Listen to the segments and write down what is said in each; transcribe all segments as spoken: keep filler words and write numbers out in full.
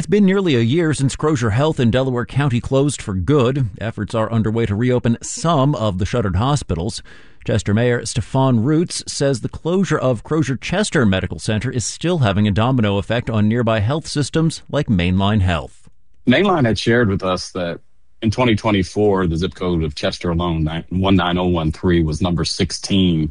It's been nearly a year since Crozier Health in Delaware County closed for good. Efforts are underway to reopen some of the shuttered hospitals. Chester Mayor Stefan Roots says the closure of Crozier Chester Medical Center is still having a domino effect on nearby health systems like Mainline Health. Mainline had shared with us that in twenty twenty-four, the zip code of Chester alone, one nine zero one three, was number sixteen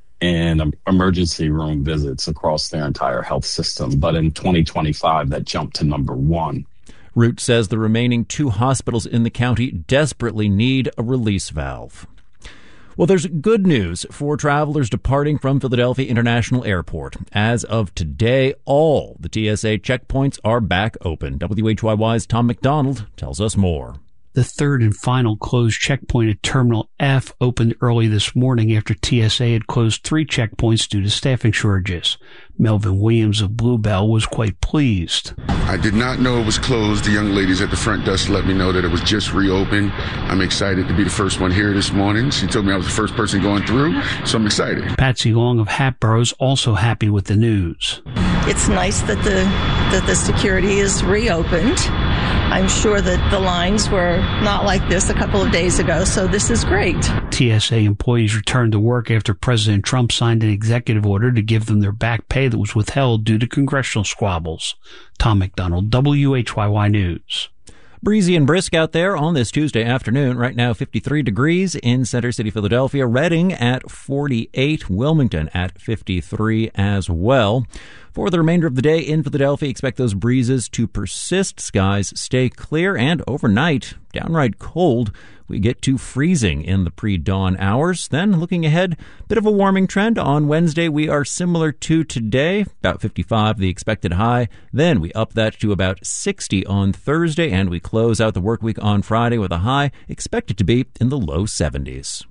in emergency room visits across their entire health system. But in twenty twenty-five, that jumped to number one. Root says the remaining two hospitals in the county desperately need a release valve. Well, there's good news for travelers departing from Philadelphia International Airport. As of today, all the T S A checkpoints are back open. W H Y Y's Tom McDonald tells us more. The third and final closed checkpoint at Terminal F opened early this morning after T S A had closed three checkpoints due to staffing shortages. Melvin Williams of Bluebell was quite pleased. I did not know it was closed. The young ladies at the front desk let me know that it was just reopened. I'm excited to be the first one here this morning. She told me I was the first person going through, so I'm excited. Patsy Long of Hatboro is also happy with the news. It's nice that the that the security is reopened. I'm sure that the lines were not like this a couple of days ago, so this is great. T S A employees returned to work after President Trump signed an executive order to give them their back pay that was withheld due to congressional squabbles. Tom McDonald, W H Y Y News. Breezy and brisk out there on this Tuesday afternoon. Right now, fifty-three degrees in Center City, Philadelphia. Reading at forty-eight. Wilmington at fifty-three as well. For the remainder of the day in Philadelphia, expect those breezes to persist. Skies stay clear, and overnight, downright cold. We get to freezing in the pre-dawn hours. Then, looking ahead, bit of a warming trend. On Wednesday, we are similar to today, about fifty-five, the expected high. Then we up that to about sixty on Thursday, and we close out the work week on Friday with a high expected to be in the low seventies.